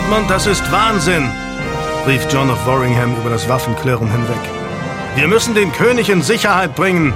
Edmund, das ist Wahnsinn!« rief John of Worringham über das Waffenklirren hinweg. »Wir müssen den König in Sicherheit bringen!«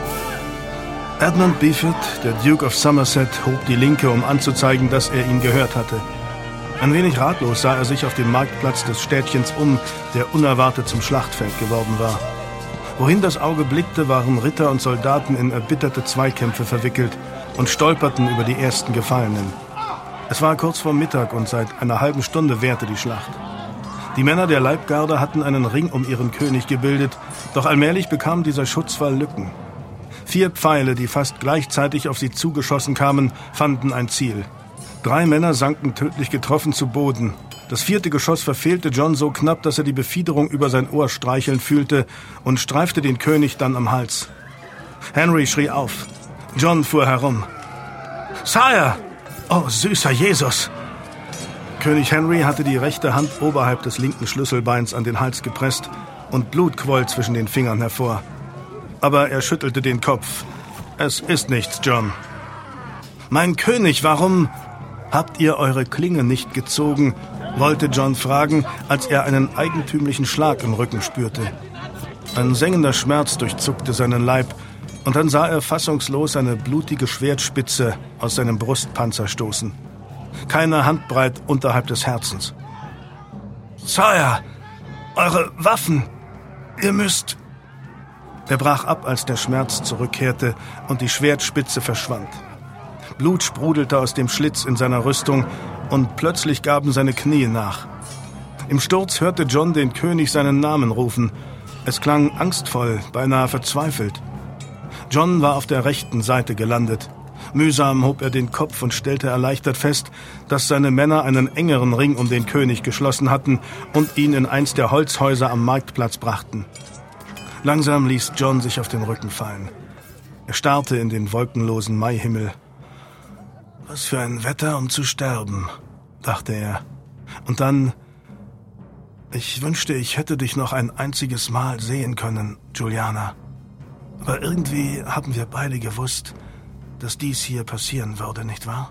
Edmund Beaford, der Duke of Somerset, hob die Linke, um anzuzeigen, dass er ihn gehört hatte. Ein wenig ratlos sah er sich auf dem Marktplatz des Städtchens um, der unerwartet zum Schlachtfeld geworden war. Wohin das Auge blickte, waren Ritter und Soldaten in erbitterte Zweikämpfe verwickelt und stolperten über die ersten Gefallenen. Es war kurz vor Mittag und seit einer halben Stunde währte die Schlacht. Die Männer der Leibgarde hatten einen Ring um ihren König gebildet, doch allmählich bekam dieser Schutzwall Lücken. 4 Pfeile, die fast gleichzeitig auf sie zugeschossen kamen, fanden ein Ziel. 3 Männer sanken tödlich getroffen zu Boden. Das 4. Geschoss verfehlte John so knapp, dass er die Befiederung über sein Ohr streicheln fühlte und streifte den König dann am Hals. Henry schrie auf. John fuhr herum. »Sire! Oh, süßer Jesus!« König Henry hatte die rechte Hand oberhalb des linken Schlüsselbeins an den Hals gepresst und Blut quoll zwischen den Fingern hervor. Aber er schüttelte den Kopf. »Es ist nichts, John.« »Mein König, warum habt ihr eure Klinge nicht gezogen?« wollte John fragen, als er einen eigentümlichen Schlag im Rücken spürte. Ein sengender Schmerz durchzuckte seinen Leib, und dann sah er fassungslos eine blutige Schwertspitze aus seinem Brustpanzer stoßen. Keine Handbreit unterhalb des Herzens. »Sire, eure Waffen! Ihr müsst...« Er brach ab, als der Schmerz zurückkehrte und die Schwertspitze verschwand. Blut sprudelte aus dem Schlitz in seiner Rüstung und plötzlich gaben seine Knie nach. Im Sturz hörte John den König seinen Namen rufen. Es klang angstvoll, beinahe verzweifelt. John war auf der rechten Seite gelandet. Mühsam hob er den Kopf und stellte erleichtert fest, dass seine Männer einen engeren Ring um den König geschlossen hatten und ihn in eins der Holzhäuser am Marktplatz brachten. Langsam ließ John sich auf den Rücken fallen. Er starrte in den wolkenlosen Maihimmel. »Was für ein Wetter, um zu sterben«, dachte er. Und dann: »Ich wünschte, ich hätte dich noch ein einziges Mal sehen können, Juliana. Aber irgendwie haben wir beide gewusst, dass dies hier passieren würde, nicht wahr?«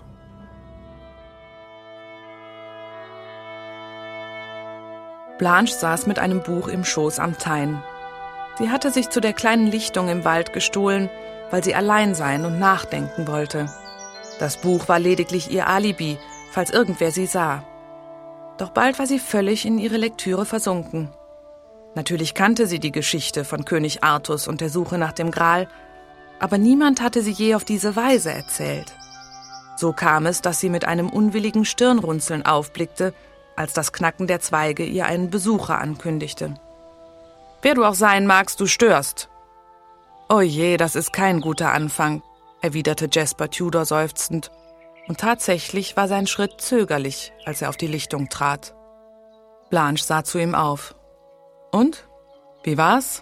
Blanche saß mit einem Buch im Schoß am Tyne. Sie hatte sich zu der kleinen Lichtung im Wald gestohlen, weil sie allein sein und nachdenken wollte. Das Buch war lediglich ihr Alibi, falls irgendwer sie sah. Doch bald war sie völlig in ihre Lektüre versunken. Natürlich kannte sie die Geschichte von König Artus und der Suche nach dem Gral, aber niemand hatte sie je auf diese Weise erzählt. So kam es, dass sie mit einem unwilligen Stirnrunzeln aufblickte, als das Knacken der Zweige ihr einen Besucher ankündigte. »Wer du auch sein magst, du störst.« »Oh je, das ist kein guter Anfang«, erwiderte Jasper Tudor seufzend. Und tatsächlich war sein Schritt zögerlich, als er auf die Lichtung trat. Blanche sah zu ihm auf. »Und? Wie war's?«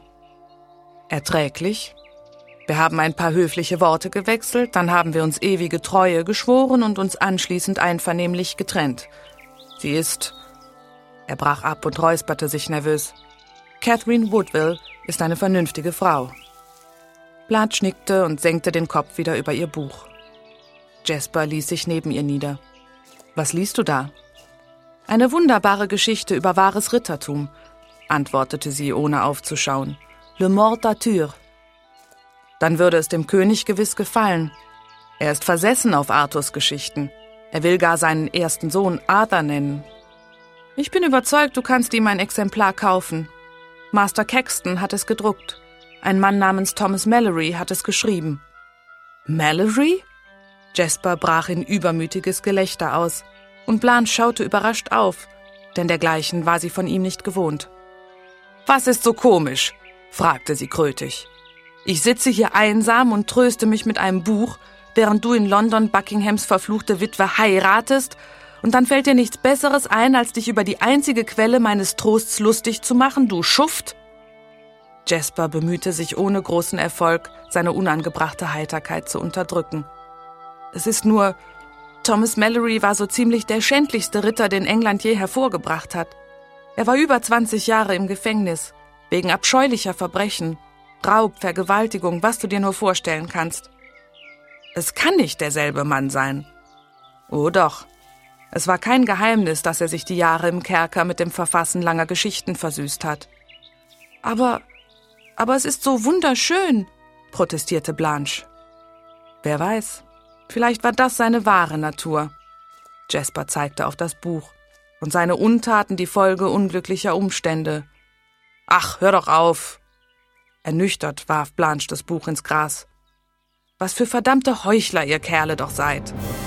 »Erträglich. Wir haben ein paar höfliche Worte gewechselt, dann haben wir uns ewige Treue geschworen und uns anschließend einvernehmlich getrennt. Sie ist...« Er brach ab und räusperte sich nervös. »Catherine Woodville ist eine vernünftige Frau.« Blanche nickte und senkte den Kopf wieder über ihr Buch. Jasper ließ sich neben ihr nieder. »Was liest du da?« »Eine wunderbare Geschichte über wahres Rittertum«, antwortete sie, ohne aufzuschauen. »Le Mort d'Arthur.« »Dann würde es dem König gewiss gefallen. Er ist versessen auf Arthurs Geschichten. Er will gar seinen ersten Sohn Arthur nennen. Ich bin überzeugt, du kannst ihm ein Exemplar kaufen. Master Caxton hat es gedruckt. Ein Mann namens Thomas Malory hat es geschrieben.« »Malory?« Jasper brach in übermütiges Gelächter aus, und Blanche schaute überrascht auf, denn dergleichen war sie von ihm nicht gewohnt. »Was ist so komisch?« fragte sie krötig. »Ich sitze hier einsam und tröste mich mit einem Buch, während du in London Buckinghams verfluchte Witwe heiratest, und dann fällt dir nichts Besseres ein, als dich über die einzige Quelle meines Trosts lustig zu machen, du Schuft?« Jasper bemühte sich ohne großen Erfolg, seine unangebrachte Heiterkeit zu unterdrücken. »Es ist nur, Thomas Malory war so ziemlich der schändlichste Ritter, den England je hervorgebracht hat. Er war über 20 Jahre im Gefängnis, wegen abscheulicher Verbrechen, Raub, Vergewaltigung, was du dir nur vorstellen kannst. Es kann nicht derselbe Mann sein.« »Oh doch. Es war kein Geheimnis, dass er sich die Jahre im Kerker mit dem Verfassen langer Geschichten versüßt hat. Aber es ist so wunderschön, protestierte Blanche. Wer weiß, vielleicht war das seine wahre Natur. Jasper zeigte auf das Buch und seine Untaten die Folge unglücklicher Umstände. Ach, hör doch auf! Ernüchtert warf Blanche das Buch ins Gras. Was für verdammte Heuchler ihr Kerle doch seid.